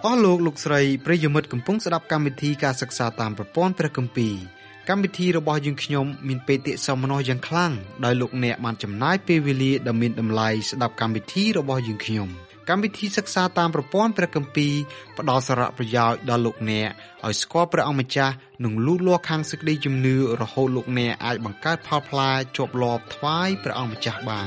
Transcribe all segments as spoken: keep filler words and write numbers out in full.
អស់លោកលោកស្រីប្រិយមិត្តកំពុងស្ដាប់កម្មវិធីការសិក្សាតាមប្រព័ន្ធព្រះគម្ពីរកម្មវិធីរបស់យើងខ្ញុំមានបេតិសោមនស្សយ៉ាងខ្លាំងដោយលោកអ្នកបានចំណាយពេលវេលាដ៏មានតម្លៃស្ដាប់កម្មវិធីរបស់យើងខ្ញុំកម្មវិធីសិក្សាតាមប្រព័ន្ធព្រះគម្ពីរផ្ដល់សារៈប្រយោជន៍ដល់លោកអ្នកឲ្យស្គាល់ព្រះអង្គម្ចាស់និងលូតលាស់ខាងសេចក្តីជំនឿរហូតលោកអ្នកអាចបង្កើតផលផ្លែជាប់លាប់ថ្វាយព្រះអង្គម្ចាស់បាន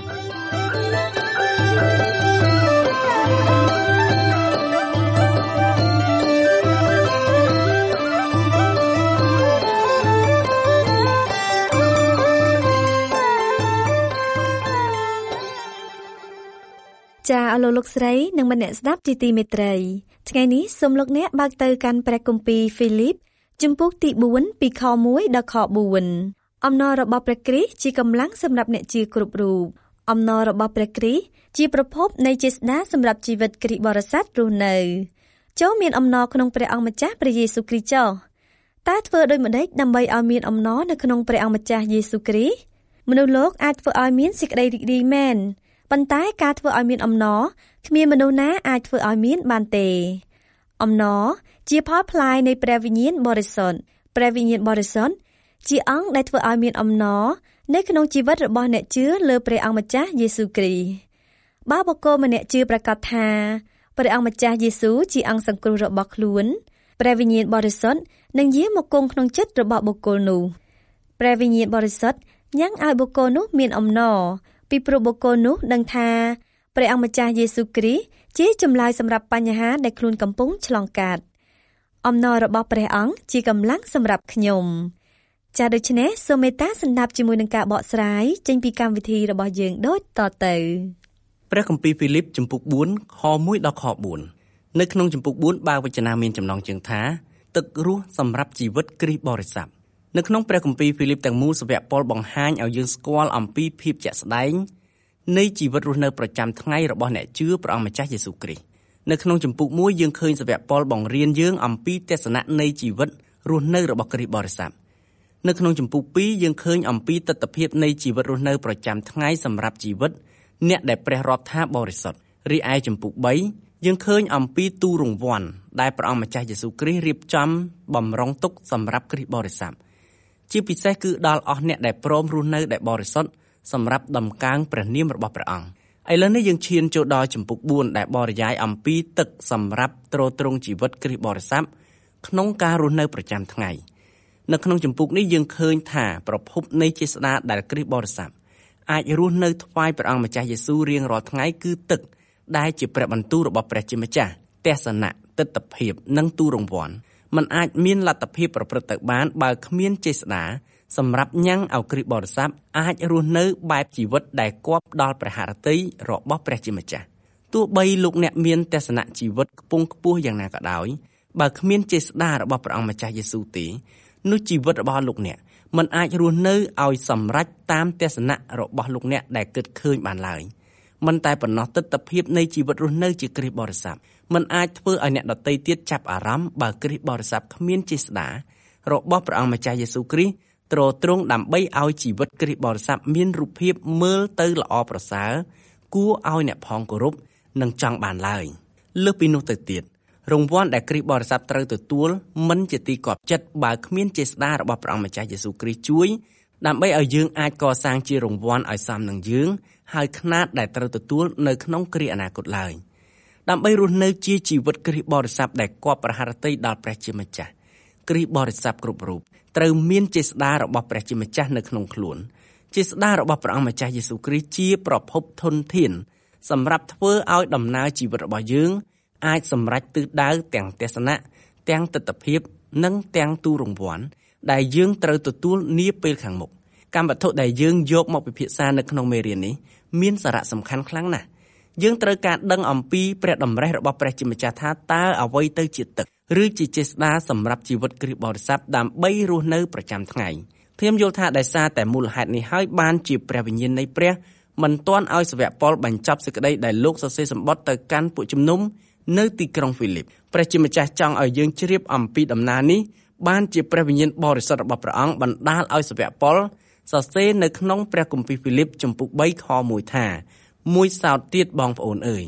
ចាអស់លោកលោកស្រីនិងអ្នកស្ដាប់ជាទីមេត្រីថ្ងៃនេះសូមលោកអ្នកបើកទៅកាន់ព្រះគម្ពីរហ្វីលីបជំពូកទីបួនពីខមួយដល់ខបួនអំណររបស់ព្រះគ្រីស្ទជាកម្លាំងសម្រាប់អ្នកជឿគ្រប់រូបអំណររបស់ព្រះគ្រីស្ទជាប្រភពនៃចេស្តាសម្រាប់ជីវិតគ្រីស្ទបរិស័ទរស់នៅចូលមានអំណរក្នុងព្រះអង្គម្ចាស់ព្រះយេស៊ូវគ្រីស្ទចុះតើធ្វើដូចម្តេចដើម្បីឲ្យមានអំណរនៅក្នុងព្រះអង្គម្ចាស់យេស៊ូវគ្រីស្ទមនុស្សលោកអាចធ្វើឲ្យមានសេចក្តីរីករាយមែនប៉ុន្តែការធ្វើឲ្យមានអំណរគ្មានមនុស្សណាអាចធ្វើឲ្យមានបានទេអំណរជាផលផ្លែនៃព្រះវិញ្ញាណបរិសុទ្ធព្រះវិញ្ញាណបរិសុទ្ធជាអង្គដែលធ្វើឲ្យមានអំណរនៅក្នុងជីវិតរបស់អ្នកជឿលើព្រះអង្គម្ចាស់យេស៊ូវគ្រីស្ទបើបុគ្គលម្នាក់ជឿប្រកាសថាព្រះអង្គម្ចាស់យេស៊ូវជាអង្គសង្គ្រោះរបស់ខ្លួនព្រះវិញ្ញាណបរិសុទ្ធនឹងយាងមកគង់ក្នុងចិត្តរបស់បុគ្គលនោះព្រះវិញ្ញាណបរិសុទ្ធញ៉ាំងឲ្យបុគ្គលនោះមានអំណរពីព្រោះបុគ្គលនោះដឹងថាព្រះអង្គម្ចាស់យេស៊ូវគ្រីស្ទជាចម្លើយសម្រាប់បញ្ហាដែលខ្លួនកំពុងឆ្លងកាត់អំណររបស់ព្រះអង្គជាកម្លាំងសម្រាប់ខ្ញុំចា៎ដូច្នេះសូមមេត្តាស្ដាប់ជាមួយនឹងការបកស្រាយចេញពីកម្មវិធីរបស់យើងដូចតទៅព្រះគម្ពីរហ្វីលីបជំពូកបួនខមួយដល់ខបួននៅក្នុងជំពូកបួនបើវចនាមានចំណងជើងថាទឹករស់សម្រាប់ជីវិតគ្រីស្ទបរិស័ទនៅក្នុងព្រះគម្ពីរហ្វីលីបទាំងមូលសាវកប៉ុលបង្ហាញឲ្យយើងស្គាល់អំពីភាពជាក់ស្ដែងនៃជីវិតរស់នៅប្រចាំថ្ងៃរបស់អ្នកជឿព្រះអង្គម្ចាស់យេស៊ូវគ្រីស្ទនៅក្នុងជំពូកមួយយើងឃើញសាវកប៉ុលបង្រៀនយើងអំពីទស្សនៈនៃជីវិតរស់នៅរបស់គ្រីស្ទបរិស័ទនៅក្នុងជំពូកពីរយើងឃើញអំពីទិដ្ឋភាពនៃជីវិតរស់នៅប្រចាំថ្ងៃសម្រាប់ជីវិតអ្នកដែលព្រះរាប់ថាបរិសុទ្ធរីឯជំពូកបីយើងឃើញអំពីទូរង្វាន់ដែលព្រះអង្គម្ចាស់យេស៊ូវគ្រីស្ទរៀបចំបម្រុងទុកសម្រាប់គ្រីស្ទបរិស័ទជាពិសេសគឺដល់អស់អ្នកដែលព្រមរស់នៅដែលបរិសុទ្ធសម្រាប់ដំកើងព្រះនាមរបស់ព្រះអង្គឥឡូវនេះយើងឈានចូលដល់ជំពូកបួនដែលបរិយាយអំពីទឹកសម្រាប់ទ្រទ្រង់ជីវិតគ្រីស្ទបរិស័ទក្នុងការរស់នៅប្រចាំថ្ងៃនៅក្នុងជំពូកនេះយើងឃើញថាប្រភពនៃចេស្តាដែលគ្រីស្ទបរិស័ទអាចរស់នៅថ្វាយព្រះអង្គម្ចាស់យេស៊ូវរៀងរាល់ថ្ងៃគឺទឹកដែលជាព្រះបន្ទូលរបស់ព្រះជាម្ចាស់ទស្សនៈទិដ្ឋភាពនិងទូរង្វាន់มันអាចមានលទ្ធភាពប្រព្រឹត្តទៅបានបើគ្មានចេស្តាសម្រាប់ញ៉ាំងឲ្យគ្រីស្ទបរិស័ទអាចរស់នៅបែបជីវិតដែលគប់ដល់ព្រះハរតីរបស់ព្រះជាម្ចាស់ទោះបីលោកអ្នកមានទស្សនៈជីវិតខ្ពង់ខ្ពស់យ៉ាងណាក៏ដោយបើគ្មានចេស្តារបស់ព្រះអង្គម្ចាស់យេស៊ូវទេនោះជីវិតរបស់លោកអ្នកมันអាចរស់នៅឲ្យសម្រេចតាមទស្សនៈរបស់លោកអ្នកដែលគិតឃើញបានឡើយមិនតែប៉ុណ្ណោះទិដ្ឋភាពនៃជីវិតរស់នៅជាគ្រីស្ទបរិស័ទมันអាចធ្វើឲ្យអ្នកដទៃទៀតចាប់អារម្មណ៍បើគ្រីស្ទបរិស័ទគ្មានចេស្តារបស់ព្រះអង្គម្ចាស់យេស៊ូវគ្រីស្ទទ្រទ្រង់ដើម្បីឲ្យជីវិតគ្រីស្ទបរិស័ទមានរូបភាពមើលទៅល្អប្រសើរគួរឲ្យអ្នកផងគោរពនិងចង់បានឡើយលើសពីនោះទៅទៀតរង្វាន់ដែលគ្រីស្ទបរិស័ទត្រូវទទួលមិនជាទីគាប់ចិត្តបើគ្មានចេស្តារបស់ព្រះអង្គម្ចាស់យេស៊ូវគ្រីស្ទជួយដើម្បីឲ្យយើងអាចកសាងជារង្វាន់ឲ្យសមនឹងយើងហើយខ្នាតដែលត្រូវទទួលនៅក្នុងគ្រាអនាគតឡើយដើម្បីរស់នៅជាជីវិតគ្រីស្ទបរិស័ទដែលគប់ព្រះハរតីដល់ព្រះជាម្ចាស់គ្រីស្ទបរិស័ទគ្រប់រូបត្រូវមានចេស្តារបស់ព្រះជាម្ចាស់នៅក្នុងខ្លួនចេស្តារបស់ព្រះអង្គម្ចាស់យេស៊ូវគ្រីស្ទជាប្រភពធនធានសម្រាប់ធ្វើឲ្យដំណើរជីវិតរបស់យើងអាចសម្រេចទិសដៅទាំងទស្សនៈទាំងទិដ្ឋភាពនិងទាំងទូរង្វាន់ដែលយើងត្រូវទទួលនាពេលខាងមុខកម្មវត្ថុដែលយើងយកមកពិភាក្សានៅក្នុងមេរៀននេះមានសារៈសំខាន់ខ្លាំងណាស់យើងត្រូវការដឹងអំពីព្រះតម្រិះរបស់ព្រះជាម្ចាស់ថាតើអ្វីទៅជាទឹកឬជាចេស្តាសម្រាប់ជីវិតគ្រីស្ទបរិស័ទដើម្បីរស់នៅប្រចាំថ្ងៃខ្ញុំយល់ថាដោយសារតែមូលហេតុនេះហើយបានជាព្រះវិញ្ញាណនៃព្រះមិនទាន់ឲ្យសាវកប៉ុលបញ្ចប់សេចក្តីដែលលោកសរសេរសម្បត្តិទៅកាន់ពួកជំនុំនៅទីក្រុងហ្វីលីបព្រះជាម្ចាស់ចង់ឲ្យយើងជ្រាបអំពីដំណើរនេះបានជាព្រះវិញ្ញាណបរិសុទ្ធរបស់ព្រះអង្គបណ្ដាលឲ្យសាវកប៉ុលសរសេរនៅក្នុងព្រះគម្ពីរហ្វីលីបជំពូកបីខមួយថាមួយសោតទៀតបងប្អូនអើយ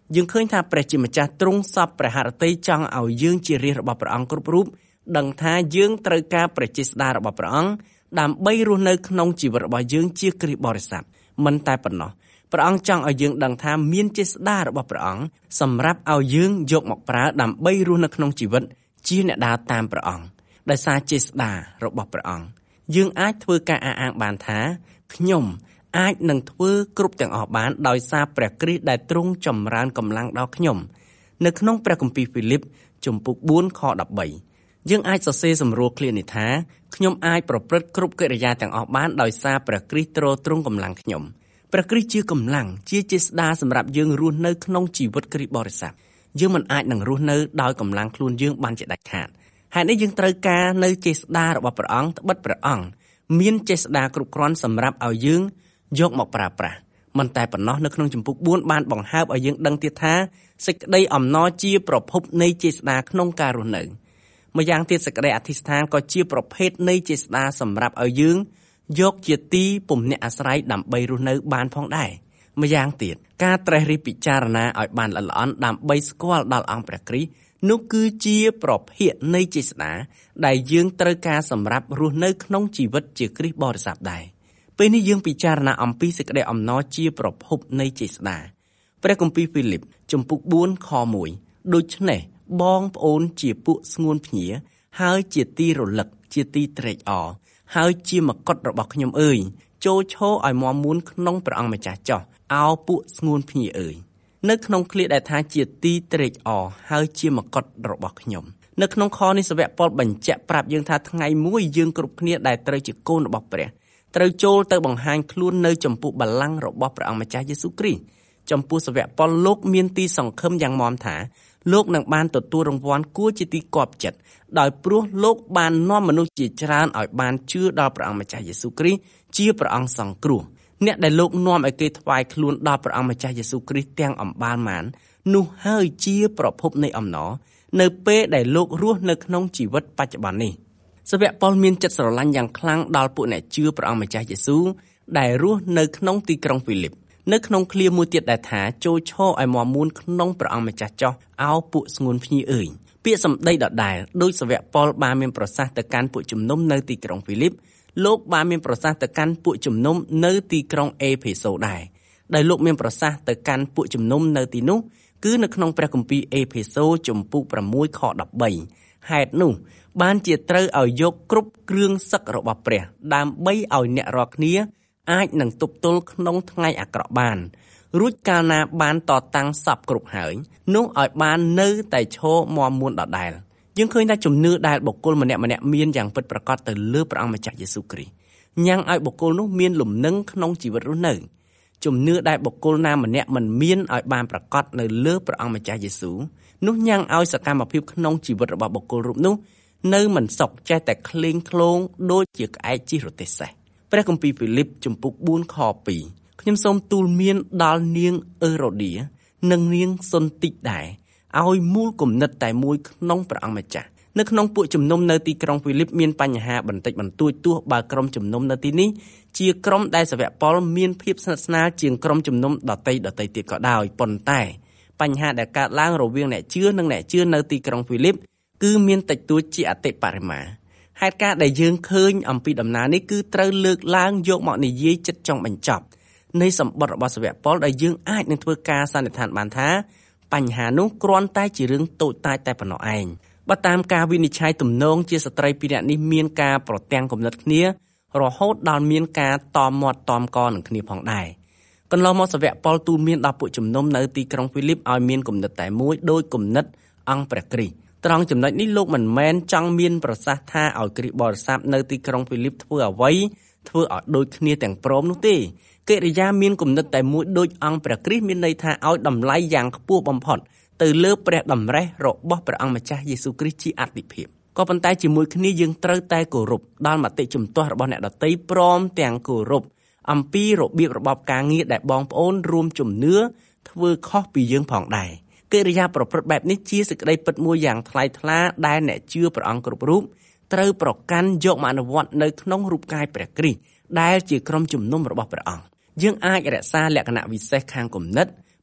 យើងឃើញថាព្រះជាម្ចាស់ទ្រង់សពព្រះハរតីចង់ឲ្យយើងជារាជរបស់ព្រះអង្គគ្រប់រូបដឹងថាយើងត្រូវការព្រះចេស្តារបស់ព្រះអង្គដើម្បីរស់នៅក្នុងជីវិតរបស់យើងជាគ្រីស្ទបរិស័ទមិនតែប៉ុណ្ណោះព្រះអង្គចង់ឲ្យយើងដឹងថាមានចេស្តារបស់ព្រះអង្គសម្រាប់ឲ្យយើងយកមកប្រើដើម្បីរស់នៅក្នុងជីវិតជាអ្នកដើរតាមព្រះអង្គដោយសារចេស្តារបស់ព្រះអង្គយើងអាចធ្វើការអះអាងបានថាខ្ញុំអាចនឹងធ្វើគ្រប់ទាំងអស់បានដោយសារព្រះគ្រីស្ទដែលទ្រង់ចម្រើនកម្លាំងដល់ខ្ញុំនៅក្នុងព្រះគម្ពីរហ្វីលីបជំពូកបួនខដប់បីយើងអាចសរសេរសម្រួលឃ្លានេះថាខ្ញុំអាចប្រព្រឹត្តគ្រប់កិរិយាទាំងអស់បានដោយសារព្រះគ្រីស្ទទ្រទ្រង់កម្លាំងខ្ញុំព្រះគ្រីស្ទជាកម្លាំងជាចេស្តាសម្រាប់យើងរស់នៅក្នុងជីវិតគ្រីស្ទបរិស័ទយើងមិនអាចនឹងរស់នៅដោយកម្លាំងខ្លួនយើងបានជាដាច់ខាតហេតុនេះយើងត្រូវការនៅចេស្តារបស់ព្រះអង្គត្បិតព្រះអង្គមានចេស្តាគ្រប់គ្រាន់សម្រាប់ឲ្យយើងយកមកប្រើប្រាស់មិនតែប៉ុណ្ណោះនៅក្នុងជំពូកបួនបានបង្ហើបឲ្យយើងដឹងទៀតថាសេចក្តីអំណរជាប្រភពនៃចេស្តាក្នុងការរស់នៅម្យ៉ាងទៀតសេចក្តីអធិស្ឋានក៏ជាប្រភេទនៃចេស្តាសម្រាប់ឲ្យយើងយកជាទីពំនាក់អាស្រ័យដើម្បីរស់នៅបានផងដែរម្យ៉ាងទៀតការត្រេះរិះពិចារណាឲ្យបានល្អិតល្អន់ដើម្បីស្គាល់ដល់អង្គព្រះគ្រីស្ទនោះគឺជាប្រភេទនៃចេស្តាដែលយើងត្រូវការសម្រាប់រស់នៅក្នុងជីវិតជាគ្រីស្ទបរិស័ទដែរពេលនេះយើងពិចារណាអំពីសេចក្តីអំណរជាប្រភពនៃចេស្តាព្រះគម្ពីរហ្វីលីបជំពូកបួនខមួយដូច្នេះបងប្អូនជាពួកស្ងួនភ្ញាហើយជាទីរលឹកជាទីត្រេកអរហើយជាមកុដរបស់ខ្ញុំអើយចូលឈរឲ្យមាំមួនក្នុងព្រះអង្គម្ចាស់ចោះអោពួកស្ងួនភ្ញាអើយនៅក្នុងឃ្លាដែលថាជាទីត្រេកអរហើយជាមកុដរបស់ខ្ញុំនៅក្នុងខនេះសាវកប៉ុលបញ្ជាក់ប្រាប់យើងថាថ្ងៃមួយយើងគ្រប់គ្នាដែលត្រូវជាកូនរបស់ព្រះត្រូវចូលទៅបង្ហាញខ្លួននៅចំពោះបល្ល័ង្ករបស់ព្រះអង្គម្ចាស់យេស៊ូវគ្រីស្ទចំពោះសាវកប៉ុលលោកមានទីសង្ឃឹមយ៉ាងមាំថាលោកនឹងបានទទួលរង្វាន់គួរជាទីគាប់ចិត្តដោយព្រោះលោកបាននាំមនុស្សជាច្រើនឲ្យបានជឿដល់ព្រះអង្គម្ចាស់យេស៊ូវគ្រីស្ទជាព្រះអង្គសង្គ្រោះអ្នកដែលលោកនាំឲ្យគេថ្វាយខ្លួនដល់ព្រះអង្គម្ចាស់យេស៊ូវគ្រីស្ទទាំងអំបាលម៉ាននោះហើយជាប្រភពនៃអំណរនៅពេលដែលលោករស់នៅក្នុងជីវិតបច្ចុប្បន្ននេះសាវកប៉ុលមានចិត្តស្រឡាញ់យ៉ាងខ្លាំងដល់ពួកអ្នកជឿព្រះអង្គម្ចាស់យេស៊ូវដែលរស់នៅក្នុងទីក្រុងហ្វីលីបនៅក្នុងឃ្លាមួយទៀតដែលថាចូលឈរឲ្យមាំមួនក្នុងព្រះអង្គម្ចាស់ចោះអោពួកស្ងួនភ្ញាអើយពាក្យសម្ដីដដែលដោយសាវកប៉ុលបានមានប្រសាសន៍ទៅកាន់ពួកជំនុំនៅទីក្រុងហ្វីលីបលោកបានមានប្រសាសន៍ទៅកាន់ពួកជំនុំនៅទីក្រុងអេផេសូដែរដែលលោកមានប្រសាសន៍ទៅកាន់ពួកជំនុំនៅទីនោះគឺនៅក្នុងព្រះគម្ពីរអេផេសូជំពូកប្រាំមួយខដប់បីហេតុនោះបានជាត្រូវឲ្យយកគ្រប់គ្រឿងសឹករបស់ព្រះដើម្បីឲ្យអ្នករាល់គ្នាអាចនឹងទប់ទល់ក្នុងថ្ងៃអាក្រក់បានរួចកាលណាបានតតាំងសពគ្រប់ហើយនោះឲ្យបាននៅតែឈរមាំមួនដដែលយើងឃើញថាជំនឿដែលបុគ្គលម្នាក់ម្នាក់មានយ៉ាងពិតប្រាកដទៅលើព្រះអង្គម្ចាស់យេស៊ូវគ្រីស្ទញ៉ាំងឲ្យបុគ្គលនោះមានលំនឹងក្នុងជីវិតរស់នៅជំនឿដែលបុគ្គលណាម្នាក់មិនមានឲ្យបានប្រាកដនៅលើព្រះអង្គម្ចាស់យេស៊ូវនោះញ៉ាំងឲ្យសកម្មភាពក្នុងជីវិតរបស់បុគ្គលរូបនោះនៅមិនសុខចេះតែក្លែងក្លងដូចជាក្អែកជិះរទេះសេះព្រះគម្ពីរហ្វីលីបជំពូកបួនខពីរខ្ញុំសូមទូលមានដល់នាងអឺរ៉ូឌានិងនាងសុនតិចដែរឲ្យមូលគំនិតតែមួយក្នុងព្រះអង្គម្ចាស់នៅក្នុងពួកជំនុំនៅទីក្រុងហ្វីលីបមានបញ្ហាបន្តិចបន្តួចទោះបើក្រុមជំនុំនៅទីនេះជាក្រុមដែលសាវកប៉ុលមានភាពស្និទ្ធស្នាលជាងក្រុមជំនុំដតីដតីទៀតក៏ដោយប៉ុន្តែបញ្ហាដែលកើតឡើងរវាងអ្នកជឿនិងអ្នកជឿនៅទីក្រុងហ្វីលីបគឺមានតិចតួចជាអតិបរមាហេតុការណ៍ដែលយើងឃើញអំពីដំណើរនេះគឺត្រូវលើកឡើងយកមកនិយាយចិត្តចង់បញ្ចប់នៃសម្បត្តិរបស់សាវកប៉ុលដែលយើងអាចនឹងធ្វើការសន្និដ្ឋានបានថាបញ្ហានោះគ្រាន់តែជារឿងតូចតាចតែប៉ុណ្ណោះឯងបើតាមការវិនិច្ឆ័យទំនងជាស្ត្រីពីរនាក់នេះមានការប្រទាំងគំនិតគ្នារហូតដល់មានការតមមាត់តមកនឹងគ្នាផងដែរកន្លងមកសាវកប៉ុលទូលមានដល់ពួកជំនុំនៅទីក្រុងហ្វីលីបឲ្យមានគំនិតតែមួយដោយគំនិតអង្គព្រះគ្រីស្ទត្រង់ចំណុចនេះលោកមិនមែនចង់មានប្រសាសន៍ថាឲ្យគ្រីស្ទបរិស័ទនៅទីក្រុងហ្វីលីបធ្វើអ្វីធ្វើឲ្យដូចគ្នាទាំងព្រមនោះទេកិរិយាមានគំនិតតែមួយដូចអង្គព្រះគ្រីស្ទមានន័យថាឲ្យតម្លៃយ៉ាងខ្ពស់បំផុតទៅលើព្រះតម្រេះរបស់ព្រះអង្គម្ចាស់យេស៊ូវគ្រីស្ទជាអតិភិបក៏ប៉ុន្តែជាមួយគ្នាយើងត្រូវតែគោរពដល់មតិជំទាស់របស់អ្នកដទៃព្រមទាំងគោរពអំពីរបៀបរបបការងារដែលបងប្អូនរួមជំនឿធ្វើខុសពីយើងផងដែរកិរិយាប្រព្រឹត្តបែបនេះជាសេចក្តីពិតមួយយ៉ាងថ្លៃថ្លាដែលអ្នកជឿព្រះអង្គគ្រប់រូបត្រូវប្រកាន់យកមកអនុវត្តនៅក្នុងរូបកាយព្រះគ្រីស្ទដែលជាក្រុមជំនុំរបស់ព្រះអង្គយើងអាចរក្សាលក្ខណៈវិសេសខាងគំនិត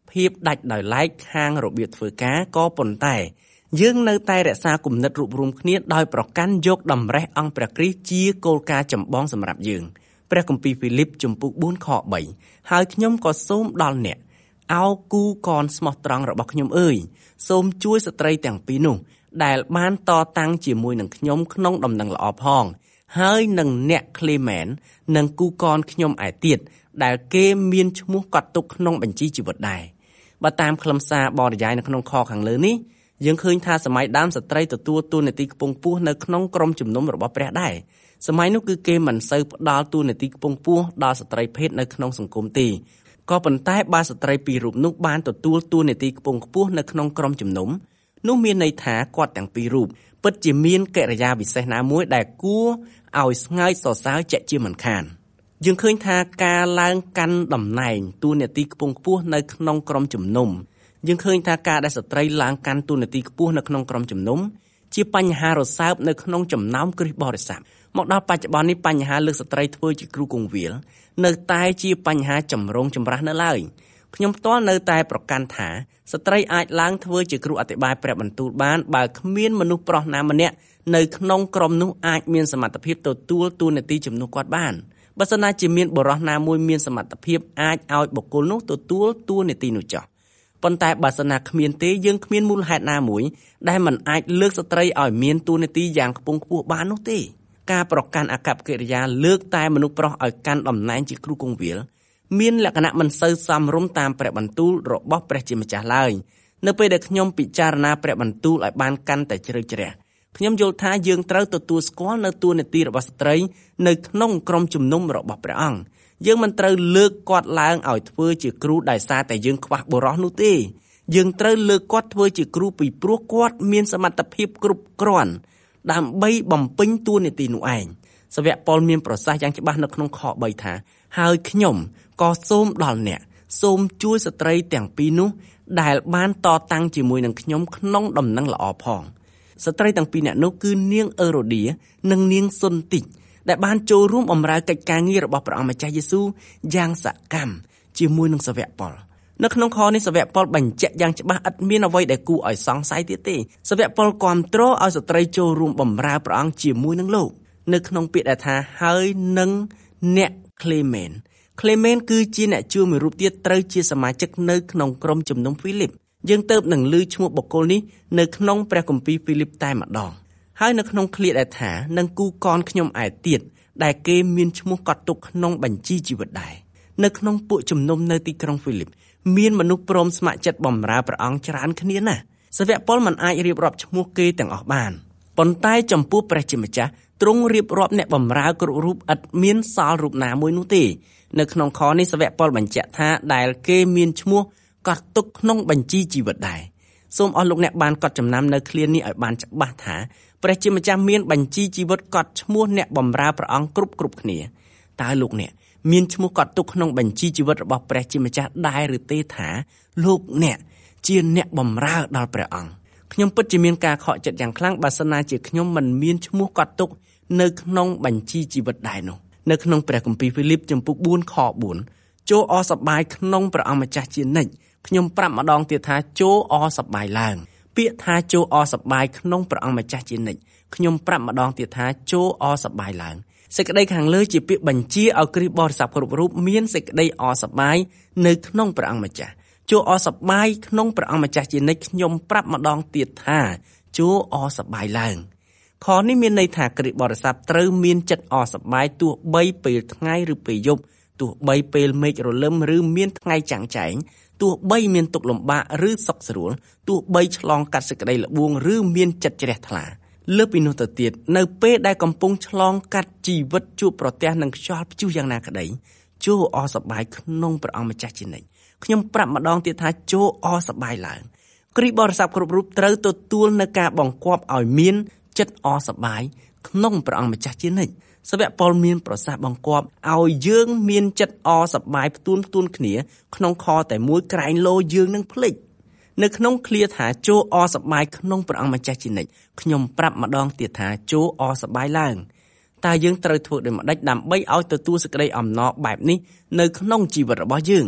ភាពដាច់ដោយឡែកខាងរបៀបធ្វើការក៏ប៉ុន្តែយើងនៅតែរក្សាគំនិតរួបរวมគ្នាដោយប្រកាន់យកតម្រេះអង្គព្រះគ្រីស្ទជាគោលការណ៍ចម្បងសម្រាប់យើងព្រះគម្ពីរហ្វីលីបជំពូកបួនខបីហើយខ្ញុំក៏សូមដល់អ្នកអោគូកនស្មោះត្រង់របស់ខ្ញុំអើយសូមជួយស្ត្រីទាំងពីរនោះដែលបានតតាំងជាមួយនឹងខ្ញុំក្នុងដំណឹងល្អផងហើយនឹងអ្នកក្លេមែននិងគូកនខ្ញុំឯទៀតដែលគេមានឈ្មោះកត់ទុកក្នុងបញ្ជីជីវិតដែរបើតាមខ្លឹមសារបរិយាយនៅក្នុងខខាងលើនេះយើងឃើញថាសម័យដើមស្ត្រីទទួលតួនាទីខ្ពង់ខ្ពស់នៅក្នុងក្រុមជំនុំរបស់ព្រះដែរសម័យនោះគឺគេមិនសូវផ្ដល់តួនាទីខ្ពង់ខ្ពស់ដល់ស្ត្រីភេទនៅក្នុងសង្គមទេក៏ប៉ុន្តែបើស្ត្រីពីររូបនោះបានទទួលតួនាទីខ្ពង់ខ្ពស់នៅក្នុងក្រុមជំនុំនោះមានន័យថាគាត់ទាំងពីររូបពិតជាមានកិរិយាវិសេសណាមួយដែលគួរឲ្យស្ងើចសរសើរជាក់ជាមិនខានយើងឃើញថាការឡើងកាន់តំណែងតួនាទីខ្ពង់ខ្ពស់នៅក្នុងក្រុមជំនុំយើងឃើញថាការដែលស្ត្រីឡើងកាន់តួនាទីខ្ពស់នៅក្នុងក្រុមជំនុំជាបញ្ហារសើបនៅក្នុងចំណោមគ្រិស្តបរិស័ទមកដល់បច្ចុប្បន្ននេះបញ្ហាលើកស្ត្រីធ្វើជាគ្រូគង្វាលនៅតែជាបញ្ហាចម្រូងចម្រាសនៅឡើយខ្ញុំផ្ទាល់នៅតែប្រកាន់ថាស្ត្រីអាចឡើងធ្វើជាគ្រូអធិបាយព្រះបន្ទូលបានបើគ្មានមនុស្សប្រុសណាម្នាក់នៅក្នុងក្រុមនោះអាចមានសមត្ថភាពទទួលតួនាទីជំនួសគាត់បានបើសិនណាជាមានបុរសណាមួយមានសមត្ថភាពអាចឲ្យបុគ្គលនោះទទួលតួនាទីនោះចុះប៉ុន្តែបើសិនណាគ្មានទេយើងគ្មានមូលហេតុណាមួយដែលមិនអាចលើកស្ត្រីឲ្យមានតួនាទីយ៉ាងខ្ពង់ខ្ពស់បាននោះទេការប្រកាន់អកប្បកិរិយាលើកតែមនុស្សប្រុសឲ្យកាន់តំណែងជាគ្រូគង្វាលមានលក្ខណៈមិនសូវសមរម្យតាមព្រះបន្ទូលរបស់ព្រះជាម្ចាស់ឡើយនៅពេលដែលខ្ញុំពិចារណាព្រះបន្ទូលឲ្យបានកាន់តែជ្រៅជ្រះខ្ញុំយល់ថាយើងត្រូវទទួលស្គាល់នៅតួនាទីរបស់ស្ត្រីនៅក្នុងក្រុមជំនុំរបស់ព្រះអង្គយើងមិនត្រូវលើកគាត់ឡើងឲ្យធ្វើជាគ្រូដោយសារតែយើងខ្វះបុរសនោះទេយើងត្រូវលើកគាត់ធ្វើជាគ្រូពីព្រោះគាត់មានសមត្ថភាពគ្រប់គ្រាន់ដើម្បីបំពេញតួនាទីនោះឯងសាវកប៉ុលមានប្រសាសន៍យ៉ាងច្បាស់នៅក្នុងខបីថាហើយខ្ញុំក៏សូមដល់អ្នកសូមជួយស្ត្រីទាំងពីរនោះដែលបានតតាំងជាមួយនឹងខ្ញុំក្នុងដំណឹងល្អផងស្ត្រីទាំងពីរនាក់នោះគឺនាងអឺរ៉ូឌានិងនាងសុនតិចដែលបានចូលរួមបម្រើកិច្ចការងាររបស់ព្រះអង្គម្ចាស់យេស៊ូវយ៉ាងសកម្មជាមួយនឹងសាវកប៉ុលនៅក្នុងខនេះសាវកប៉ុលបញ្ជាក់យ៉ាងច្បាស់ឥតមានអ្វីដែលគួរឲ្យសង្ស័យទៀតទេសាវកប៉ុលគាំទ្រឲ្យស្ត្រីចូលរួមបម្រើព្រះអង្គជាមួយនឹងលោកនៅក្នុងពាក្យដែលថាហើយនឹងអ្នកក្លេមែនក្លេមែនគឺជាអ្នកជួមួយរូបទៀតត្រូវជាសមាជិកនៅក្នុងក្រុមជំនុំហ្វីលីបយើងទៅនឹងឮឈ្មោះបុគ្គលនេះនៅក្នុងព្រះគម្ពីរហ្វីលីបតែម្ដងហើយនៅក្នុងឃ្លាដែលថានឹងគូកនខ្ញុំឯទៀតដែលគេមានឈ្មោះកត់ទុកក្នុងបញ្ជីជីវិតដែរនៅក្នុងពួកជំនុំនៅទីក្រុងហ្វីលីបមានមនុស្សព្រមស្ម័គ្រចិត្តបម្រើព្រះអង្គច្រើនគ្នាណាស់សាវកប៉ុលមិនអាចរៀបរាប់ឈ្មោះគេទាំងអស់បានប៉ុន្តែចំពោះព្រះជាម្ចាស់ទ្រង់រៀបរាប់អ្នកបម្រើគ្រប់រូបឥតមានសល់រូបណាមួយនោះទេនៅក្នុងខនេះសាវកប៉ុលបញ្ជាក់ថាដែលគេមានឈ្មោះកត់ទុកក្នុងបញ្ជីជីវិតដែរសូមអស់លោកអ្នកបានកត់ចំណាំនៅឃ្លានេះឲ្យបានច្បាស់ថាព្រះជាម្ចាស់មានបញ្ជីជីវិតកត់ឈ្មោះអ្នកបម្រើព្រះអង្គគ្រប់គ្រប់គ្នាតើលោកអ្នកមានឈ្មោះកត់ទុកក្នុងបញ្ជីជីវិតរបស់ព្រះជាម្ចាស់ដែរឬទេថាលោកអ្នកជាអ្នកបម្រើដល់ព្រះអង្គខ្ញុំពិតជាមានការខកចិត្តយ៉ាងខ្លាំងបើសិនណាជាខ្ញុំមិនមានឈ្មោះកត់ទុកនៅក្នុងបញ្ជីជីវិតដែរនោះនៅក្នុងព្រះគម្ពីរហ្វីលីបចំពុកបួនខបួនចូលអសប្បាយក្នុងព្រះអង្គម្ចាស់ជានិច្ចខ្ញុំប្រាប់ម្ដងទៀតថាចូលអសប្បាយឡើងពាក្យថាចូលអសប្បាយក្នុងព្រះអង្គម្ចាស់ជានិច្ចខ្ញុំប្រាប់ម្ដងទៀតថាចូលអសប្បាយឡើងសេចក្តីខាងលើជាពាក្យបញ្ជាឲ្យគ្រីស្ទបរិស័ទគ្រប់រូបមានសេចក្តីអសប្បាយនៅក្នុងព្រះអង្គម្ចាស់ចូលអសប្បាយក្នុងព្រះអង្គម្ចាស់ជានិច្ចខ្ញុំប្រាប់ម្ដងទៀតថាចូលអសប្បាយឡើងខនេះមានន័យថាគ្រិស្តបរិស័ទត្រូវមានចិត្តអសប្បាយទោះបីពេលថ្ងៃឬពេលយប់ទោះបីពេលមេឃរលឹមឬមានថ្ងៃចាំងចែងទោះបីមានទុក្ខលំបាកឬសុខស្រួលទោះបីឆ្លងកាត់សេចក្តីល្បួងឬមានចិត្តជ្រះថ្លាលើសពីនោះទៅទៀតនៅពេលដែលកំពុងឆ្លងកាត់ជីវិតជួបប្រទះនឹងខ្យល់ព្យុះយ៉ាងណាក្តីចូលអសប្បាយក្នុងព្រះអង្គម្ចាស់ជានិច្ចខ្ញុំប្រាប់ម្ដងទៀតថាចូលអសប្បាយឡើងគ្រីស្ទបរិស័ទគ្រប់រូបត្រូវទទួលនៅការបង្គាប់ឲ្យមានចិត្តអសប្បាយក្នុងព្រះអង្គម្ចាស់ជានិច្ចសាវកប៉ុលមានប្រសាសន៍បង្គាប់ឲ្យយើងមានចិត្តអសប្បាយផ្ទួនផ្ទួនគ្នាក្នុងខតែមួយក្រែងលោយើងនឹងភ្លេចនៅក្នុងឃ្លាថាចូលអសប្បាយក្នុងព្រះអង្គម្ចាស់ជានិច្ចខ្ញុំប្រាប់ម្ដងទៀតថាចូលអសប្បាយឡើងតើយើងត្រូវធ្វើដូចម្តេចដើម្បីឲ្យទទួលសេចក្តីអំណរបែបនេះនៅក្នុងជីវិតរបស់យើង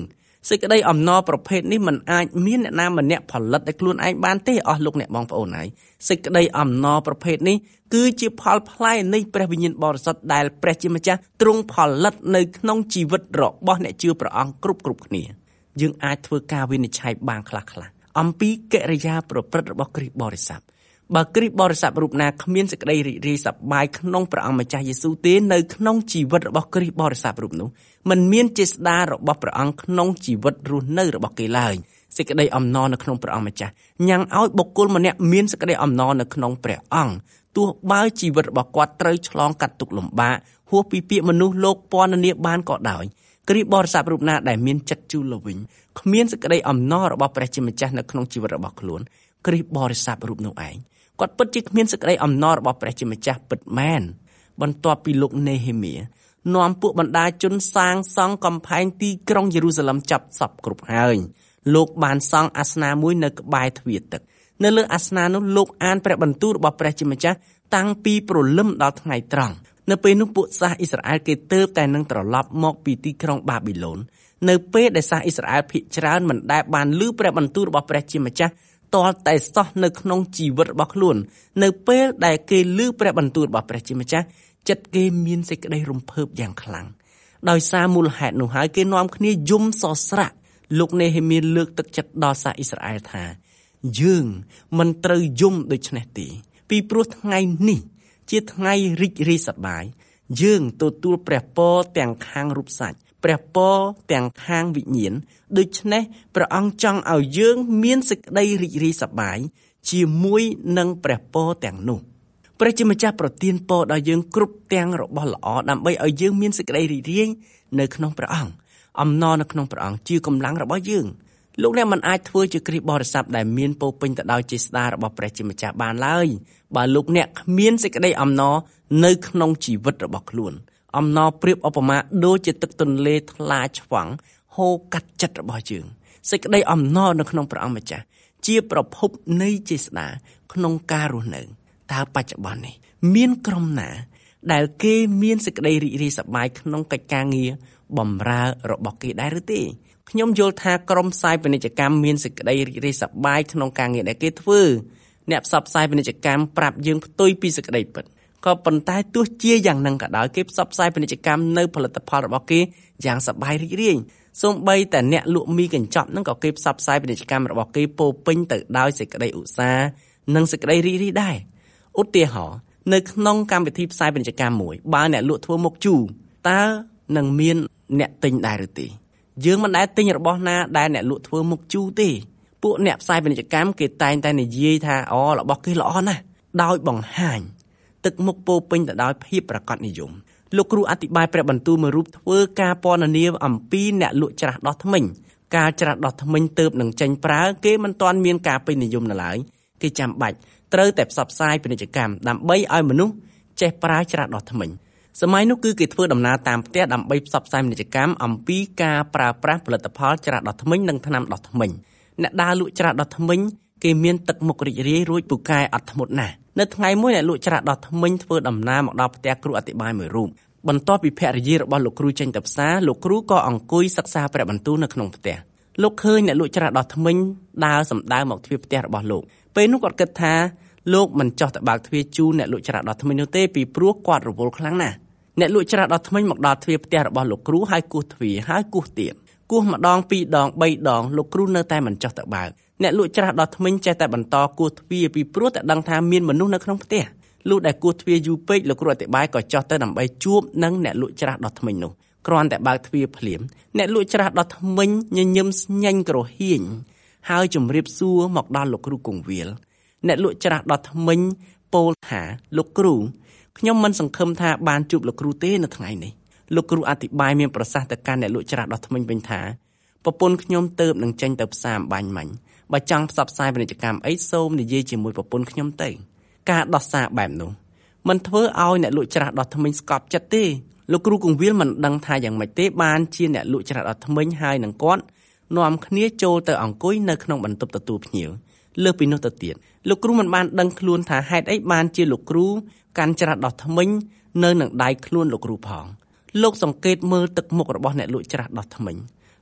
សេចក្តីអំណរប្រភេទនេះមិនអាចមានអ្នកណាម្នាក់ផលិតដោយខ្លួនឯងបានទេអស់លោកអ្នកបងប្អូនហើយសេចក្តីអំណរប្រភេទនេះគឺជាផលផ្លែនៃព្រះវិញ្ញាណបរិសុទ្ធដែលព្រះជាម្ចាស់ទ្រង់ផលិតនៅក្នុងជីវិតរបស់អ្នកជឿព្រះអង្គគ្រប់គ្រប់គ្នាយើងអាចធ្វើការវិនិច្ឆ័យបានខ្លះៗអំពីកិរិយាប្រព្រឹត្តរបស់គ្រីស្ទបរិស័ទបើគ្រីស្ទបរិស័ទរូបណាគ្មានសេចក្តីរីករាយសប្បាយក្នុងព្រះអង្គម្ចាស់យេស៊ូវទេនៅក្នុងជីវិតរបស់គ្រីស្ទបរិស័ទរូបនោះមិនមានចេស្តារបស់ព្រះអង្គក្នុងជីវិតរស់នៅរបស់គេឡើយសេចក្តីអំណរនៅក្នុងព្រះអង្គម្ចាស់ញ៉ាំងឲ្យបុគ្គលម្នាក់មានសេចក្តីអំណរនៅក្នុងព្រះអង្គទោះបើជីវិតរបស់គាត់ត្រូវឆ្លងកាត់ទុក្ខលំបាកហួសពីពាក្យមនុស្សលោកពណ៌នាបានក៏ដោយគ្រីស្ទបរិស័ទរូបណាដែលមានចិត្តជូរល្វីងគ្មានសេចក្តីអំណររបស់ព្រះជាម្ចាស់នៅក្នុងជីវិតរបស់ខ្លួនគ្រីស្ទបរិស័ទរូបនោះឯងគាត់ពិតជាគ្មានសេចក្តីអំណររបស់ព្រះជាម្ចាស់ពិតមែនបន្ទាប់ពីលោកនេហេមៀនាំពួកបណ្ដាជនសាងសង់កំផែងទីក្រុងយេរូសាឡឹមចាប់សពគ្រប់ហើយលោកបានសង់អាសនៈមួយនៅក្បែរទ្វារទឹកនៅលើអាសនៈនោះលោកអានព្រះបន្ទូលរបស់ព្រះជាម្ចាស់តាំងពីព្រលឹមដល់ថ្ងៃត្រង់នៅពេលនោះពួកសាសអ៊ីស្រាអែលគេទើបតែនឹងត្រឡប់មកពីទីក្រុងបាប៊ីឡូននៅពេលដែលសាសអ៊ីស្រាអែលភាគច្រើនមិនដែលបានឮព្រះបន្ទូលរបស់ព្រះជាម្ចាស់តលតែសោះនៅក្នុងជីវិតរបស់ខ្លួននៅពេលដែលគេឮព្រះបន្ទូលរបស់ព្រះជាម្ចាស់ចិត្តគេមានសេចក្តីរំភើបយ៉ាងខ្លាំងដោយសារមូលហេតុនោះហើយគេនាំគ្នាយំសស្រាក់លោកនេហេមៀលើកទឹកចិត្តដល់សាសអ៊ីស្រាអែលថាយើងមិនត្រូវយំដូច្នេះទេពីព្រោះថ្ងៃនេះជាថ្ងៃរីករាយសប្បាយយើងទទួលព្រះពរទាំងខាងរូបសាច់ព្រះពរទាំងខាងវិញ្ញាណដូច្នេះព្រះអង្គចង់ឲ្យយើងមានសេចក្តីរីករាយសប្បាយជាមួយនឹងព្រះពរទាំងនោះព្រះជាម្ចាស់ប្រទានពរដល់យើងគ្រប់ទាំងរបស់ល្អដើម្បីឲ្យយើងមានសេចក្តីរីករាយនៅក្នុងព្រះអង្គអំណរនៅក្នុងព្រះអង្គជាកម្លាំងរបស់យើងលោកអ្នកមិនអាចធ្វើជាគ្រីស្ទបរិស័ទដែលមានពោពេញទៅដោយចេស្តារបស់ព្រះជាម្ចាស់បានឡើយបើលោកអ្នកគ្មានសេចក្តីអំណរនៅក្នុងជីវិតរបស់ខ្លួនអំណរប្រៀបឧបមាដូចជាទឹកទន្លេថ្លាឆ្វង់ហូរកាត់ចិត្តរបស់យើងសេចក្តីអំណរនៅក្នុងព្រះអង្គម្ចាស់ជាប្រភពនៃចេស្តាក្នុងការរស់នៅតើបច្ចុប្បន្ននេះមានក្រុមណាដែលគេមានសេចក្តីរីករាយសប្បាយក្នុងកិច្ចការងារបម្រើរបស់គេដែរឬទេខ្ញុំយល់ថាក្រុមផ្សាយពាណិជ្ជកម្មមានសេចក្តីរីករាយសប្បាយក្នុងការងារដែលគេធ្វើអ្នកផ្សព្វផ្សាយពាណិជ្ជកម្មប្រាប់យើងផ្ទុយពីសេចក្តីពិតក៏ប៉ុន្តែទោះជាយ៉ាងហ្នឹងក៏ដោយគេផ្សព្វផ្សាយពាណិជ្ជកម្មនៅផលិតផលរបស់គេយ៉ាងសប្បាយរីករាយសូម្បីតែអ្នកលក់មីកញ្ចប់ហ្នឹងក៏គេផ្សព្វផ្សាយពាណិជ្ជកម្មរបស់គេពោពេញទៅដោយសេចក្តីឧស្សាហ៍និងសេចក្តីរីករាយដែរឧទាហរណ៍នៅក្នុងកម្មវិធីផ្សាយពាណិជ្ជកម្មមួយបើអ្នកលក់ធ្វើមុខជូរតើនឹងមានអ្នកទិញដែរឬទេយើងមិនដែលទិញរបស់ណាដែលអ្នកលក់ធ្វើមុខជូរទេពួកអ្នកផ្សាយពាណិជ្ជកម្មគេតែងតែនិយាយថាអូរបស់គេល្អណាស់ដោយបង្ហាញទឹកមុខពោពេញទៅដោយភាពប្រាកដនិយមលោកគ្រូអធិប្បាយព្រះបន្ទូលមួយរូបធ្វើការពណ៌នាអំពីអ្នកលក់ច្រាសដោះធ្មេញការច្រាសដោះធ្មេញទើបនឹងចេញប្រើគេមិនទាន់មានការពេញនិយមនៅឡើយគេចាំបាច់ត្រូវតែផ្សព្វផ្សាយពាណិជ្ជកម្មដើម្បីឲ្យមនុស្សចេះប្រើច្រាសដោះធ្មេញសម័យនោះគឺគេធ្វើដំណើរតាមផ្ទះដើម្បីផ្សព្វផ្សាយពាណិជ្ជកម្មអំពីការប្រើប្រាស់ផលិតផលច្រាសដោះធ្មេញនិងថ្នាំដោះធ្មេញអ្នកដើរលក់ច្រាសដោះធ្មេញគេមានទឹកមុខរីករាយរួចពូកែអត់ធ្មត់ណាស់នៅថ្ងៃមួយអ្នកលក់ច្រាសដោះធ្មេញធ្វើដំណើរមកដល់ផ្ទះគ្រូអធិប្បាយមួយរូបបន្ទាប់ពីភរិយារបស់លោកគ្រូចេញទៅផ្សារលោកគ្រូក៏អង្គុយសិក្សាព្រះបន្ទូលនៅក្នុងផ្ទះលោកឃើញអ្នកលក់ច្រាសដោះធ្មេញដើរសម្ដៅមកទ្វារផ្ទះរបស់លោកពេលនោះគាត់គិតថាលោកមិនចោះទៅបើកទ្វារជូនអ្នកលក់ច្រាសដោះធ្មេញនោះទេពីព្រោះគាត់រវល់ខ្លាំងណាស់អ្នកលក់ច្រាសដោះធ្មេញមកដល់ទ្វារផ្ទះរបស់លោកគ្រូហើយគោះទ្វារហើយគោះទៀតគោះម្ដងពីរដងបីដងលោកគ្រូនៅតែមិនចោះទៅបើកអ្នកលក់ច្រាសដោះធ្មេញចេះតែបន្តគោះទ្វារពីព្រោះតែដឹងថាមានមនុស្សនៅក្នុងផ្ទះលុះដែលគោះទ្វារយូរពេកលោកគ្រូអធិប្បាយក៏ចោះទៅដើម្បីជួបនឹងអ្នកលក់ច្រាសដោះធ្មេញនោះគ្រាន់តែបើកទ្វារភ្លាមអ្នកលក់ច្រាសដោះធ្មេញញញឹមស្ញែងក្រហៀងហើយជម្រាបសួរមកដល់លោកគ្រូគង្វាលអ្នកលក់ច្រាសដោះធ្មេញពោលថាលោកគ្រូខ្ញុំមិនសង្ឃឹមថាបានជួបលោកគ្រូទេនៅថ្ងៃនេះលោកគ្រូអធិប្បាយមានប្រសាសន៍ទៅកាន់អ្នកលក់ច្រាសដោះធ្មេញវិញថាប្រពន្ធខ្ញុំទៅនឹងចេញទៅផ្សារអំបញ្ញមាញ់បើចង់ផ្សព្វផ្សាយពាណិជ្ជកម្មអីសូមនិយាយជាមួយប្រពន្ធខ្ញុំទៅការដោះសារបែបនោះមិនធ្វើឲ្យអ្នកលក់ច្រាសដោះធ្មេញស្កប់ចិត្តទេលោកគ្រូគង្វាលមិនដឹងថាយ៉ាងម៉េចទេបានជាអ្នកលក់ច្រាសដោះធ្មេញហើយនឹងគាត់នាំគ្នាចូលទៅអង្គុយនៅក្នុងបន្ទប់ទទួលភ្ញៀវលើសពីនោះទៅទៀតលោកគ្រូមិនបានដឹងខ្លួនថាហេតុអីបានជាលោកគ្រូកាន់ច្រាសដោះធ្មេញនៅនឹងដៃខ្លួនលោកគ្រូផងលោកសង្កេតមើលទឹកមុខរបស់អ្នកលក់ច្រាសដោះធ្មេញ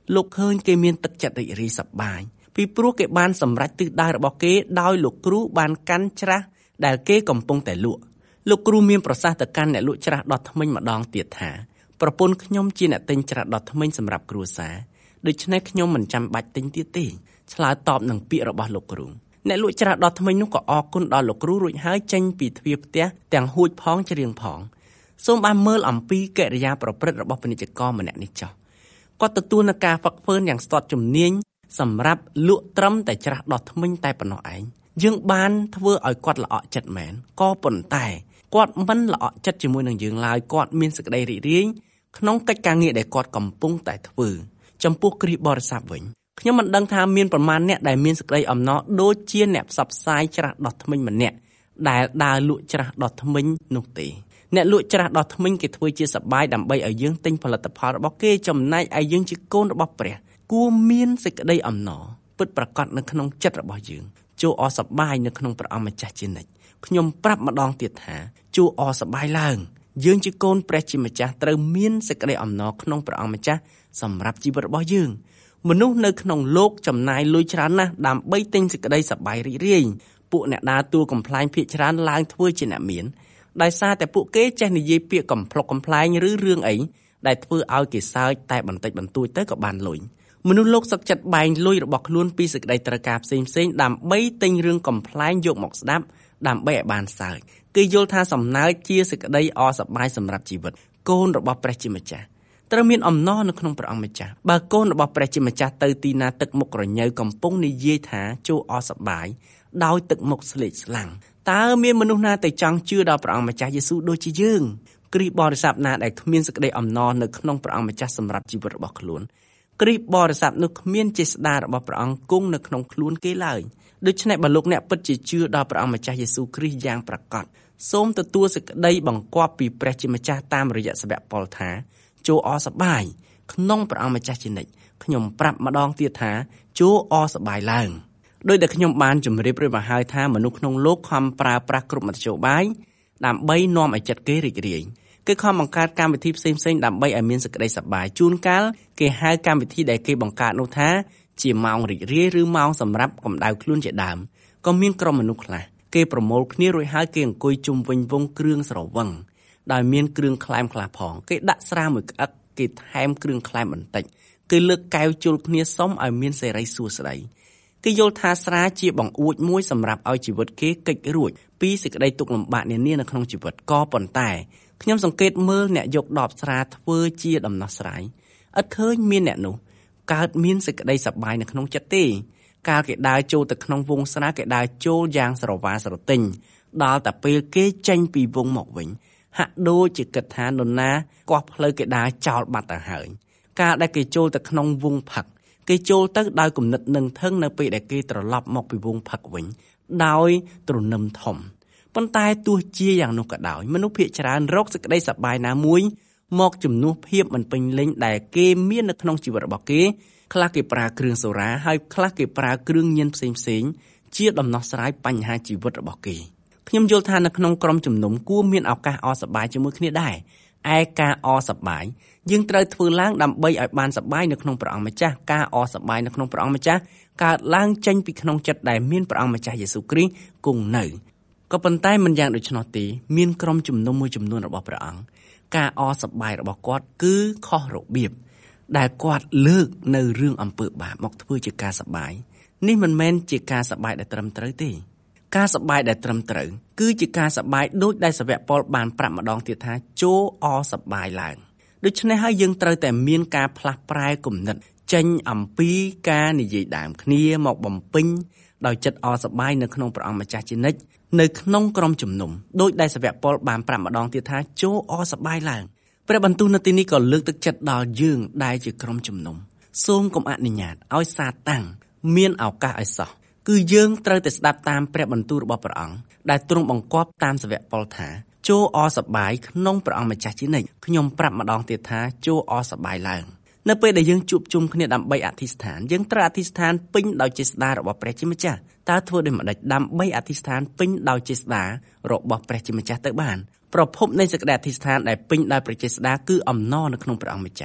លោកឃើញគេមានទឹកចិត្តរីករាយសប្បាយពីព្រោះគេបានសម្រេចទិសដៅរបស់គេដោយលោកគ្រូបានកាន់ច្រាសដែលគេកំពុងតែលក់លោកគ្រូមានប្រសាសន៍ទៅកាន់អ្នកលក់ច្រាសដុតធ្មេញម្ដងទៀតថាប្រពន្ធខ្ញុំជាអ្នកទិញច្រាសដុតធ្មេញសម្រាប់គ្រួសារដូច្នេះខ្ញុំមិនចាំបាច់ទិញទៀតទេឆ្លើយតបនឹងពាក្យរបស់លោកគ្រូអ្នកលក់ច្រាសដុតធ្មេញនោះក៏អរគុណដល់លោកគ្រូរួចហើយចេញពីទ្វារផ្ទះទាំងហួចផងច្រៀងផងសូមបានមើលអំពីកិរិយាប្រព្រឹត្តរបស់ពាណិជ្ជករម្នាក់នេះចុះគាត់ទទួលនឹងការហ្វឹកហ្វឺនយ៉ាងស្ទាត់ជំនាញសម្រាប់លក់ត្រឹមតែច្រាសដុតធ្មេញតែប៉ុណ្ណោះឯងយើងបានធ្វើឲ្យគាត់ល្អក់ចិត្តមែនក៏ប៉ុន្តែគាត់មិនល្អក់ចិត្តជាមួយនឹងយើងឡើយគាត់មានសេចក្តីរីករាយក្នុងកិច្ចការងារដែលគាត់កំពុងតែធ្វើចំពោះគ្រីស្ទបរិស័ទវិញខ្ញុំមិនដឹងថាមានប្រមាណអ្នកដែលមានសេចក្តីអំណរដូចជាអ្នកផ្សព្វផ្សាយច្រាសដុតធ្មេញម្នាក់ដែលដើរលក់ច្រាសដុតធ្មេញនោះទេអ្នកលក់ច្រាសដុតធ្មេញគេធ្វើជាសប្បាយដើម្បីឲ្យយើងទិញផលិតផលរបស់គេចំណែកឯយើងជាកូនរបស់ព្រះគួរមានសេចក្តីអំណរពិតប្រាកដនៅក្នុងចិត្តរបស់យើងចូលអសប្បាយនៅក្នុងព្រះអង្គម្ចាស់ជានិច្ចខ្ញុំប្រាប់ម្ដងទៀតថាចូលអសប្បាយឡើងយើងជាកូនព្រះជាម្ចាស់ត្រូវមានសេចក្តីអំណរក្នុងព្រះអង្គម្ចាស់សម្រាប់ជីវិតរបស់យើងមនុស្សនៅក្នុងលោកចំណាយលុយច្រើនណាស់ដើម្បីទិញសេចក្តីសប្បាយរីករាយពួកអ្នកដើរតួកំប្លែងភាគច្រើនឡើងធ្វើជាអ្នកមានដោយសារតែពួកគេចេះនិយាយពាក្យកំភ្លុកកំប្លែងឬរឿងអីដែលធ្វើឲ្យគេសើចតែបន្តិចបន្តួចទៅក៏បានលុយមនុស្សលោកសឹកចិត្តបែងលុយរបស់ខ្លួនពីសេចក្តីត្រូវការផ្សេងផ្សេងដើម្បីទិញរឿងកំប្លែងយកមកស្ដាប់ដើម្បីឲ្យបានសើចគេយល់ថាសំណើចជាសេចក្តីអសប្បាយសម្រាប់ជីវិតកូនរបស់ព្រះជាម្ចាស់ត្រូវមានអំណរនៅក្នុងព្រះអង្គម្ចាស់បើកូនរបស់ព្រះជាម្ចាស់ទៅទីណាទឹកមុខរញ៉ូវកំពុងនិយាយថាចូលអសប្បាយដោយទឹកមុខស្លេកស្លាំងតើមានមនុស្សណាទៅចង់ជឿដល់ព្រះអង្គម្ចាស់យេស៊ូវដូចជាយើងគ្រីស្ទបរិស័ទណាដែលគ្មានសេចក្តីអំណរនៅក្នុងព្រះអង្គម្ចាស់សម្រាប់ជីវិតរបស់ខ្លួនគ្រីស្ទបរិស័ទនោះគ្មានចេស្តារបស់ព្រះអង្គគង់នៅក្នុងខ្លួនគេឡើយដូច្នេះបើលោកអ្នកពិតជាជឿដល់ព្រះអង្គម្ចាស់យេស៊ូវគ្រីស្ទយ៉ាងប្រាកដសូមទទួលសេចក្តីបង្គាប់ពីព្រះជាម្ចាស់តាមរយៈសាវកប៉ុលថាចូលអសប្បាយក្នុងព្រះអង្គម្ចាស់ជានិច្ចខ្ញុំប្រាប់ម្ដងទៀតថាចូលអសប្បាយឡើងដោយដែលខ្ញុំបានជម្រាបរួចមកហើយថាមនុស្សក្នុងលោកខំប្រើប្រាស់គ្រប់មធ្យោបាយដើម្បីនាំឲ្យចិត្តគេរីករាយគេខំបង្កើតកម្មវិធីផ្សេងៗដើម្បីឲ្យមានសេចក្តីសប្បាយជួនកាលគេហៅកម្មវិធីដែលគេបង្កើតនោះថាជាម៉ោងរីករាយឬម៉ោងសម្រាប់កម្ដៅខ្លួនជាដើមក៏មានក្រុមមនុស្សខ្លះគេប្រមូលគ្នារួចហើយគេអង្គុយជុំវិញវងគ្រឿងស្រវឹងដោយមានគ្រឿងក្លែមខ្លះផងគេដាក់ស្រាមួយក្អឹកគេថែមគ្រឿងក្លែមបន្តិចគេលើកកែវជុលគ្នាសុំឲ្យមានសេរីសួស្តីគេយល់ថាស្រាជាបង្អួចមួយសម្រាប់ឲ្យជីវិតគេកិច្ចរួចពីសេចក្តីទុក្ខលំបាកនានានៅក្នុងជីវិតក៏ប៉ុន្តែខ្ញុំសង្កេតមើលអ្នកយកដបស្រាធ្វើជាដំណោះស្រាយឥតឃើញមានអ្នកនោះកើតមានសេចក្តីសប្បាយនៅក្នុងចិត្តទេកាលគេដើរចូលទៅក្នុងវងស្រាគេដើរចូលយ៉ាងស្រវាស្រទិញដល់តែពេលគេចេញពីវងមកវិញហាក់ដូចជាគិតថានរណាកោះផ្លូវគេដើរចោលបាត់ទៅហើយកាលដែលគេចូលទៅក្នុងវងផឹកគេចូលទៅដោយគំនិតនឹងថឹងនៅពេលដែលគេត្រឡប់មកពីវងផឹកវិញដោយទ្រនឹមធំប៉ុន្តែទោះជាយ៉ាងនោះក៏ដោយមនុស្សភាគច្រើនរកសេចក្តីសប្បាយណាមួយមកជំនួសភាពមិនពេញលេញដែលគេមាននៅក្នុងជីវិតរបស់គេខ្លះគេប្រើគ្រឿងសូរ៉ាហើយខ្លះគេប្រើគ្រឿងញៀនផ្សេងផ្សេងជាដំណោះស្រាយបញ្ហាជីវិតរបស់គេខ្ញុំយល់ថានៅក្នុងក្រុមជំនុំគួរមានឱកាសអសប្បាយជាមួយគ្នាដែរឯការអសប្បាយយើងត្រូវធ្វើឡើងដើម្បីឲ្យបានសប្បាយនៅក្នុងព្រះអង្គម្ចាស់ការអសប្បាយនៅក្នុងព្រះអង្គម្ចាស់កើតឡើងចេញពីក្នុងចិត្តដែលមានព្រះអង្គម្ចាស់យេស៊ូវគ្រីស្ទគង់នៅក៏ប៉ុន្តែមិនយ៉ាងដូច្នោះទេមានក្រុមជំនុំមួយចំនួនរបស់ព្រះអង្គការអសប្បាយរបស់គាត់គឺខុសរបៀបដែលគាត់លើកនៅរឿងអំពើបាបមកធ្វើជាការសប្បាយនេះមិនមែនជាការសប្បាយដែលត្រឹមត្រូវទេការសប្បាយដែលត្រឹមត្រូវគឺជាការសប្បាយដូចដែលសាវកប៉ុលបានប្រាប់ម្ដងទៀតថាចូលអសប្បាយឡើងដូច្នេះហើយយើងត្រូវតែមានការផ្លាស់ប្រែគំនិតចេញអំពីការនិយាយដើមគ្នាមកបំពេញដោយចិត្តអសប្បាយនៅក្នុងព្រះអង្គម្ចាស់ជានិច្ចនៅក្នុងក្រុមជំនុំដោយដែលសាវកប៉ុលបានប្រាប់ម្ដងទៀតថាចូលអសប្បាយឡើងព្រះបន្ទូលនៅទីនេះក៏លើកទឹកចិត្តដល់យើងដែលជាក្រុមជំនុំសូមកុំអនុញ្ញាតឲ្យសាតាំងមានឱកាសឲ្យសោះគឺយើងត្រូវតែស្ដាប់តាមព្រះបន្ទូលរបស់ព្រះអង្គដែលទ្រង់បង្គាប់តាមសាវកប៉ុលថាចូលអសប្បាយក្នុងព្រះអង្គម្ចាស់ជានិច្ចខ្ញុំប្រាប់ម្ដងទៀតថាចូលអសប្បាយឡើងនៅពេលដែលយើងជួបជុំគ្នាដើម្បីអធិស្ឋានយើងត្រូវអធិស្ឋានពេញដោយចេស្តារបស់ព្រះជាម្ចាស់តើធ្វើដូចម្តេចដើម្បីអធិស្ឋានពេញដោយចេស្តារបស់ព្រះជាម្ចាស់ទៅបានប្រភពនៃសេចក្តីអធិស្ឋានដែលពេញដោយព្រះចេស្តាគឺអំណរនៅក្នុងព្រះអង្គម្ចាស់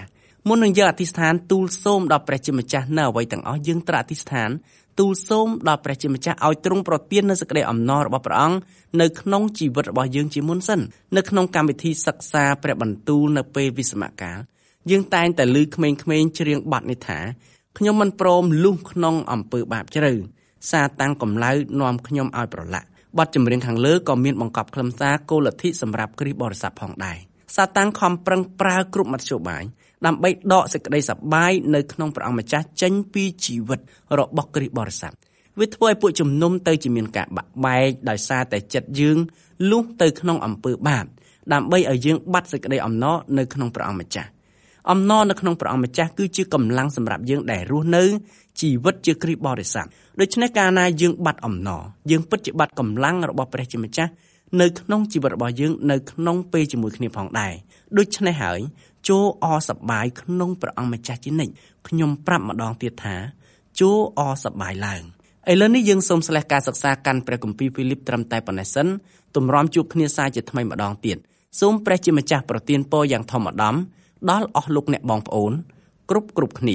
មុននឹងយើងអធិស្ឋានទូលសូមដល់ព្រះជាម្ចាស់នៅអ្វីទាំងអស់យើងត្រូវអធិស្ឋានទូលសូមដល់ព្រះជាម្ចាស់ឲ្យទ្រង់ប្រទាននូវសេចក្តីអំណររបស់ព្រះអង្គនៅក្នុងជីវិតរបស់យើងជាមុនសិននៅក្នុងកម្មវិធីសិក្សាព្រះបន្ទូលនៅពេលវិស្សមកាលយើងតែងតែឮក្មេងៗច្រៀងបទនេះថាខ្ញុំមិនព្រមលុះក្នុងអំពើបាបជ្រៅសាតាំងកម្លៅនាំខ្ញុំឲ្យប្រឡាក់បទចម្រៀងខាងលើក៏មានបង្កប់ខ្លឹមសារគោលលទ្ធិសម្រាប់គ្រីស្ទបរិស័ទផងដែរសាតាំងខំប្រឹងប្រើគ្រប់មធ្យោបាយដើម្បីដកសេចក្តីសប្បាយនៅក្នុងព្រះអង្គម្ចាស់ចេញពីជីវិតរបស់គ្រីស្ទបរិស័ទវាធ្វើឲ្យពួកជំនុំទៅជាមានការបាក់បែកដោយសារតែចិត្តយើងលុះទៅក្នុងអំពើបាបដើម្បីឲ្យយើងបាត់សេចក្តីអំណរនៅក្នុងព្រះអង្គម្ចាស់អំណរនៅក្នុងព្រះអង្គម្ចាស់គឺជាកម្លាំងសម្រាប់យើងដែលរស់នៅជីវិតជាគ្រីស្ទបរិស័ទដូច្នេះកាលណាយើងបាត់អំណរយើងពិតជាបាត់កម្លាំងរបស់ព្រះជាម្ចាស់នៅក្នុងជីវិតរបស់យើងនៅក្នុងពេលជាមួយគ្នាផងដែរដូច្នេះហើយចូលអរសប្បាយក្នុងព្រះអង្គម្ចាស់ជានិច្ចខ្ញុំប្រាប់ម្ដងទៀតថាចូលអរសប្បាយឡើងឥឡូវនេះយើងសូមស្លេះការសិក្សាកាន់ព្រះគម្ពីរហ្វីលីបត្រឹមតែប៉ុណ្ណេះសិនទម្រាំជួបគ្នាសាជាថ្មីម្ដងទៀតសូមព្រះជាម្ចាស់ប្រទានពរយ៉ាងធម្មតាដល់អស់លោកអ្នកបងប្អូនគ្រប់គ្រប់គ្នា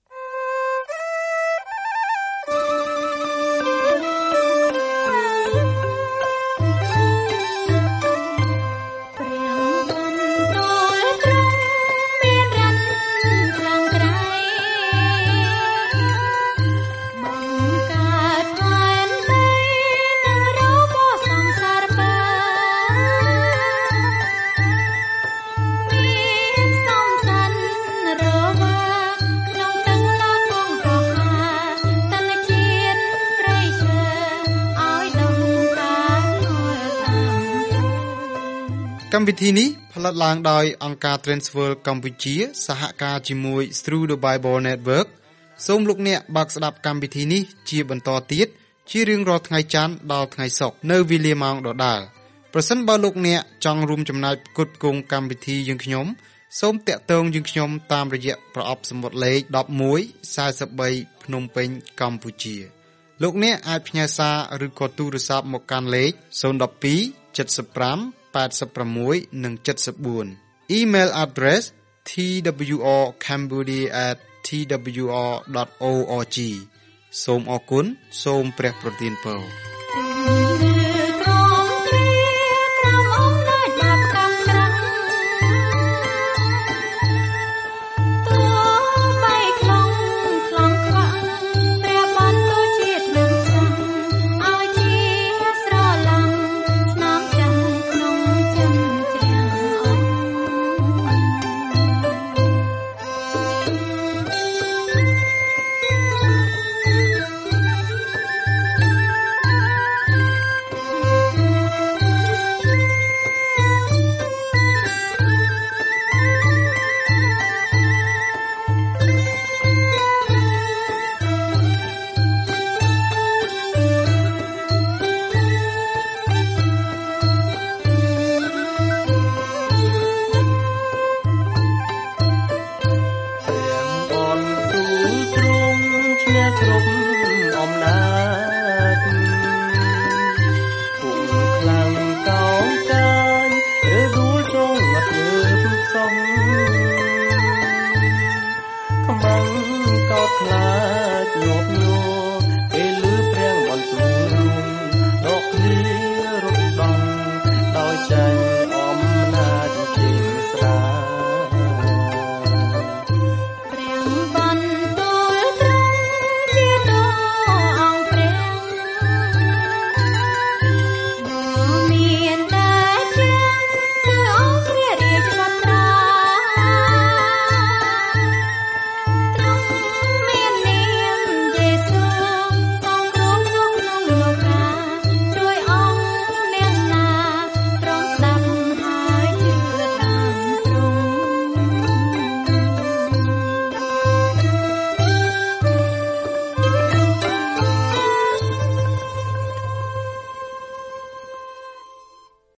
កម្មវិធីនេះផលិតឡើងដោយអង្គការ Transworld កម្ពុជាសហការជាមួយ Through the Bible Network សូមលោកអ្នកបើកស្ដាប់កម្មវិធីនេះជាបន្តទៀតជារៀងរាល់ថ្ងៃច័ន្ទដល់ថ្ងៃសុក្រនៅវេលាម៉ោងដដែលប្រសិនបើលោកអ្នកចង់រួមចំណែកផ្គត់ផ្គង់កម្មវិធីយើងខ្ញុំសូមតាក់ទងយើងខ្ញុំតាមរយៈប្រអប់សំបុត្រលេខដប់មួយ សែនបី ភ្នំពេញកម្ពុជាលោកអ្នកអាចផ្ញើសារឬក៏ទូរស័ព្ទមកកាន់លេខศูนย์ หนึ่ง สอง เจ็ด ห้า แปด หก និង เจ็ด สี่ Email address t w r cambodia at t w r dot org សូមអរគុណសូមព្រះប្រទានពរ